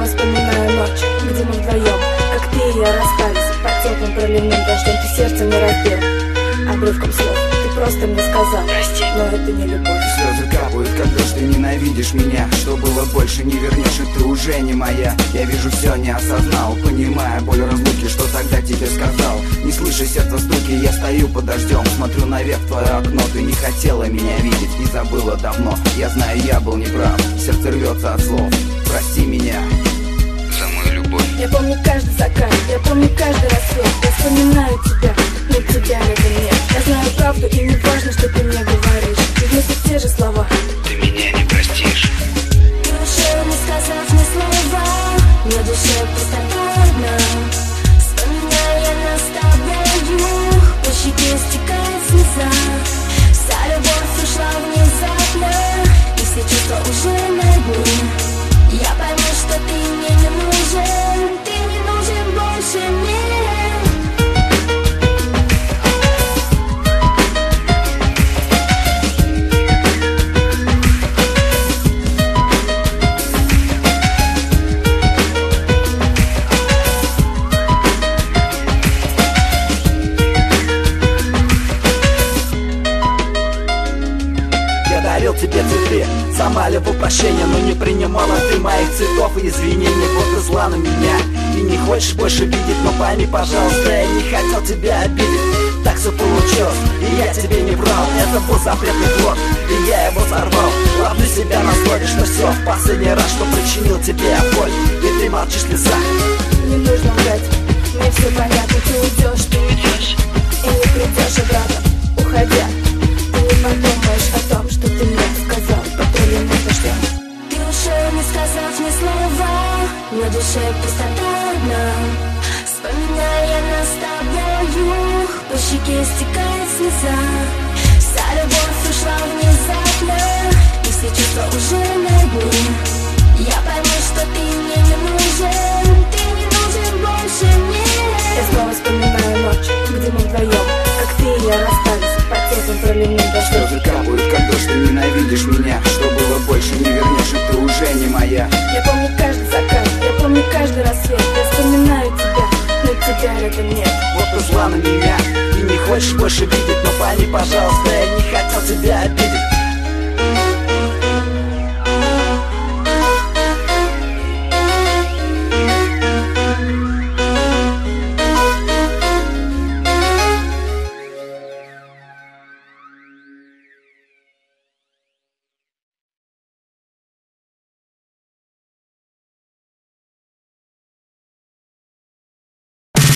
снова вспоминаю ночь, где мы вдвоем, как ты и я расстались. Под теплым проливным дождем ты сердце не разбил обрывком слов. Ты просто мне сказал прости, но это не любовь. Слезы капают, как дождь, ты ненавидишь меня. Что было больше не вернешь, и ты уже не моя. Я вижу все, не осознал, понимая боль разлуки, что тогда тебе сказал. Не слыша сердца стуки, я стою под дождем, смотрю наверх в твое окно. Ты не хотела меня видеть и забыла давно. Я знаю, я был неправ, сердце рвется от слов. Прости меня за мою любовь. Я помню каждый закат, я помню каждый рассвет. Я вспоминаю тебя, но тебя рядом нет. Я знаю правду, и не важно, что ты мне говоришь. И вместе те же слова Ты меня не простишь. Ты ушел, не сказав ни слова. На душе пустота одна. Вспоминая нас с тобою, по щеке стекает слеза. Вся любовь ушла внезапно, и все чувства уже на дне. Я пойму, что ты мне не нужен. Ты не нужен больше мне. Дарил тебе цветы, замаливал прощения, но не принимала ты моих цветов и извинений. Вот и зла на меня, и не хочешь больше видеть. Но пойми, пожалуйста, я не хотел тебя обидеть. Так все получилось, и я тебе не врал. Это был запретный плод, и я его сорвал. Ловлю себя на слове, что все в последний раз, что причинил тебе боль, и ты молчишь в слезах. Не нужно врать, мне все понятно. Ты уйдешь, и не придешь обратно. Уходя, ты не подумаешь о том, что ты мне сказал под проливным дождем. Ты ушел, не сказав ни слова. На душе пустота одна. Вспоминая нас с тобою, по щеке стекает слеза. Вся любовь ушла внезапно, и все чувства уже на дне. Я пойму, что ты мне не нужен. Ты не нужен больше мне. Я снова вспоминаю ночь, где мы вдвоем, как ты и я расстались под теплым проливным дождем. Слезы капают, как дождь, ты ненавидишь меня. Что было больше не вернешь, и ты уже не моя. Я помню каждый закат, я помню каждый рассвет. Я вспоминаю тебя, но тебя рядом нет. Вот и зла на меня, и не хочешь больше видеть. Но пойми, пожалуйста, я не хотел тебя обидеть.